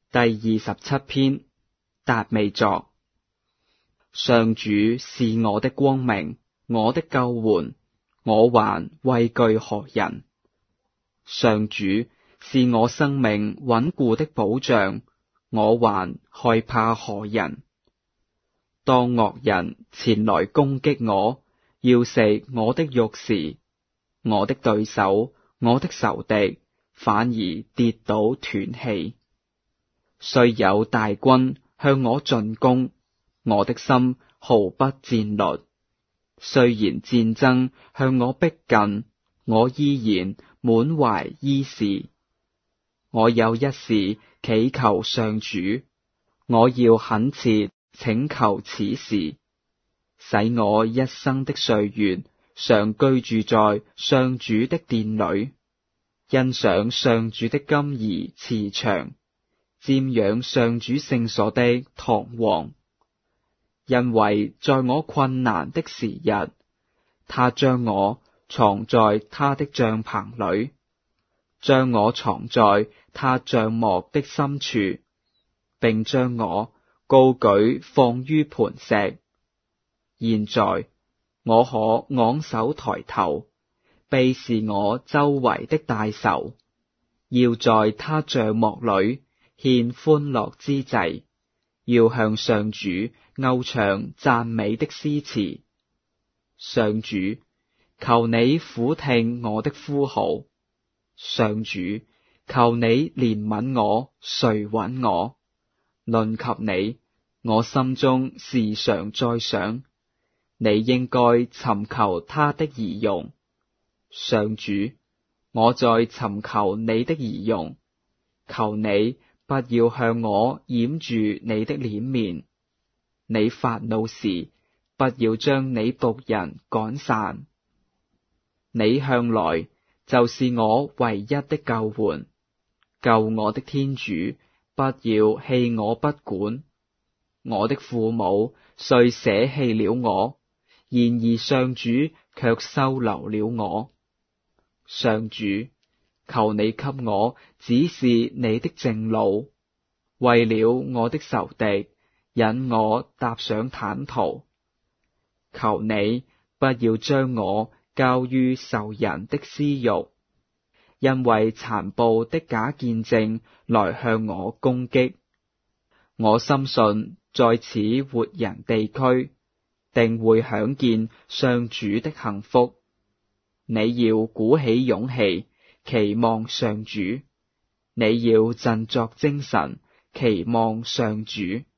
第27篇，達味作。上主是我的光明，我的救援，我還畏懼何人？上主是我生命穩固的保障，我還害怕何人？當惡人前來攻擊我，要食我的肉時，我的對手，我的仇敵，反而跌倒斷氣。雖有大軍向我進攻，我的心毫不戰慄。雖然戰爭向我逼近，我依然滿懷依士。我有一事祈求上主，我要懇切請求此事，使我一生的歲月常居住在上主的殿裏，欣賞上主的金儀慈祥，瞻仰上主聖所的堂皇。因為在我困難的時日，他將我藏在他的帳棚裏，將我藏在他帳幕的深處，並將我高舉放於磐石。現在我可昂首抬頭，避是我周圍的大仇，要在他帳幕裏獻歡樂之祭，要向上主謳唱讚美的詩詞。上主，求你俯聽我的呼號。上主，求你憐憫我，垂允我。論及你，我心中時常在想，你應該尋求他的儀容。上主，我在尋求你的儀容，求你不要向我掩住你的臉面。你發怒時，不要將你僕人趕散。你向來就是我唯一的救援，救我的天主，不要棄我不管。我的父母雖捨棄了我，然而上主卻收留了我。上主，求你給我指示你的正路，為了我的仇敵，引我踏上坦途。求你不要將我交於仇人的私慾，因為殘暴的假見證來向我攻擊。我深信在此活人地區，定會享見上主的幸福。你要鼓起勇氣，期望上主；你要振作精神，期望上主。